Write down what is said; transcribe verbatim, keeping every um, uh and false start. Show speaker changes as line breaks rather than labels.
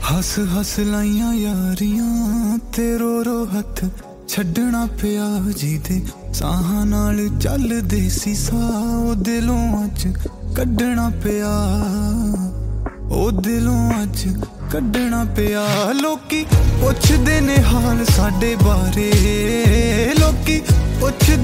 हस हस लाइया यारियां ते रो रो हथ छड्डना पिया जीदे साहां नाल चलदे सी साह ओ दिलों अज कड्डना पिया ओ दिलों अज कड्डना पिया। लोकी पुछदे ने हाल साडे बारे, लोकी पुछदे